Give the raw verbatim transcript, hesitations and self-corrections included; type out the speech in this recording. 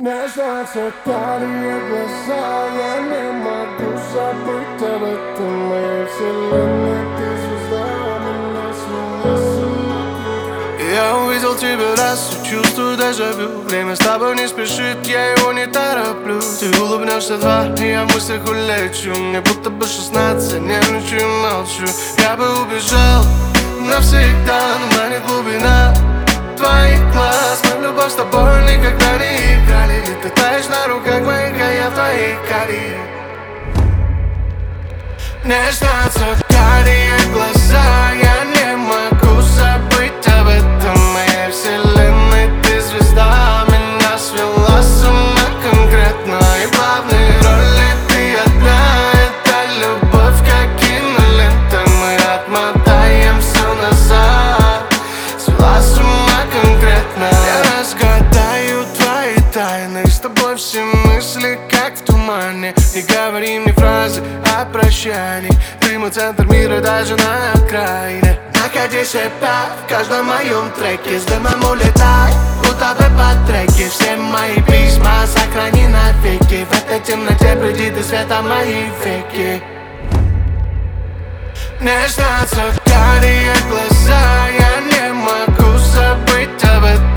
Мне снятся карие глаза, я не могу забыть об этом. Моей вселенной ты звезда, меня свела с ума. Я увидел тебя раз и чувствую дежавю. Время с тобой не спешит, я его не тороплю. Ты улыбнешься два, и я в мыслях улечу. Мне будто бы шестнадцать, нервничаю и молчу. Я бы убежал навсегда, но манит глубина твоих глаз. Мы в любовь с тобой никогда не играли. Ведь ты таешь на руках моих, а я в твоих карие. Мне снятся карие глаза, я не могу забыть об этом. Моей вселенной ты звезда, меня свела с ума конкретно. И главные роли ты одна, это любовь как кинолента. Мы отмотаем все назад, свела с ума конкретно. Я разгадаю твои тайны, с тобой все мысли как в тумане. Не говори мне фразы о прощании, ты мой центр мира даже на окраине. Находи себя в каждом моем треке, с дымом улетай, будто бы по треке. Все мои письма сохрани навеки, в этой темноте приди до света мои веки. Мне снятся карие глаза, я не могу забыть об этом.